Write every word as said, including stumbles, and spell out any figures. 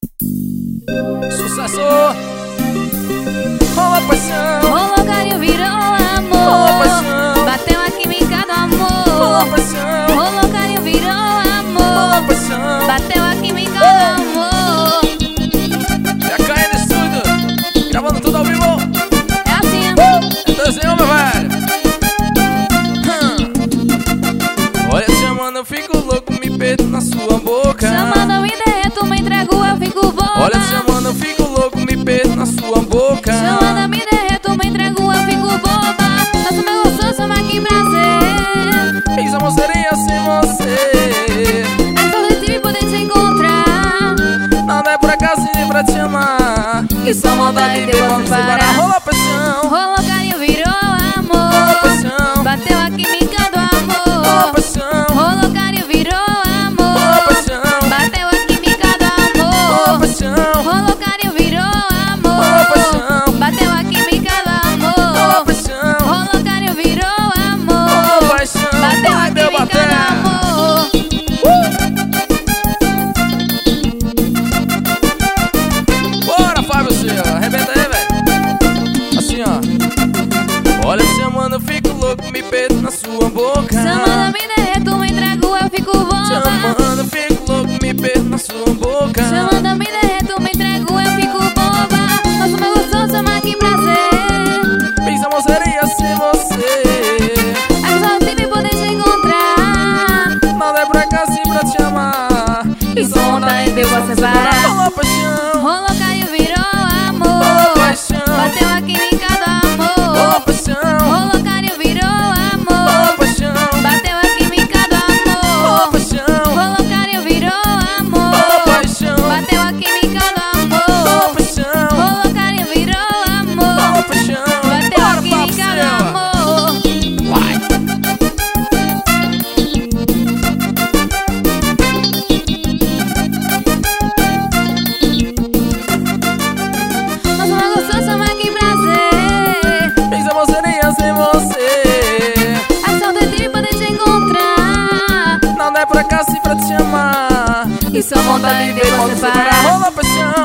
Sucesso! Rola paixão, Rolou carinho, virou amor. rola paixão, Bateu a química do rola amor. paixão, Rolou carinho, virou rola amor. paixão. Bateu a química do amor. Já caiu no estúdio, gravando tudo ao vivo. É assim, É desenho, meu velho. Hum. Olha, chamando, eu fico louco, me perdo na sua boca. chamando, eu me derreto, me entrego, eu fico boba. Olha, chamando, eu fico louco, me perdo na sua boca. chamando, eu me derreto, me entrego, eu fico boba. Nossa, meu gostoso, mas que prazer. Fiz amor seria sem você. É só detive poder te encontrar. Nada é por acaso nem pra te amar. E só maldade de vamos separar. Rola paixão, Rolou carinho, virou rola amor. paixão, Bateu a química do rola amor. paixão, Rolou carinho, virou rola amor. paixão, Bateu a química do rola amor. paixão, Rolou carinho, virou rola amor. paixão, Bateu a química do rola amor. paixão, Rolou carinho, virou rola amor. paixão. Bateu a Vai, deu química bater. do amor. Bora, Fábio Silva, arrebenta aí, velho. Assim, ó. Olha, chamando, eu fico louco, me perdo na sua boca. chamando, me derreto, me entrego, eu fico boba. Chamando, eu fico louco, me perdo na sua boca. chamando, me derreto, me entrego, eu fico boba. Nossa, meu gostoso, mas que prazer. Fiz amor seria sem você. É só time poder te encontrar. Nada é por acaso e pra te amar. E só vontade de você separar. Rola paixão, Rolou carinho, virou rola amor. paixão, Bateu a química do rola amor. paixão, Rolou carinho, virou rola amor. paixão, Bateu a química do rola amor. paixão, Rolou carinho, virou rola amor. paixão, Bateu a química do rola amor. paixão, Rolou carinho, virou rola amor. paixão. Bateu a Bora, Fábio química do Silva. amor. Vai. Nossa, meu gostoso, mas que prazer. Fiz amor seria sem você. É só detive poder te encontrar. Nada é por acaso e pra te amar. E só vontade de você Vamos separar. parar. Rola paixão,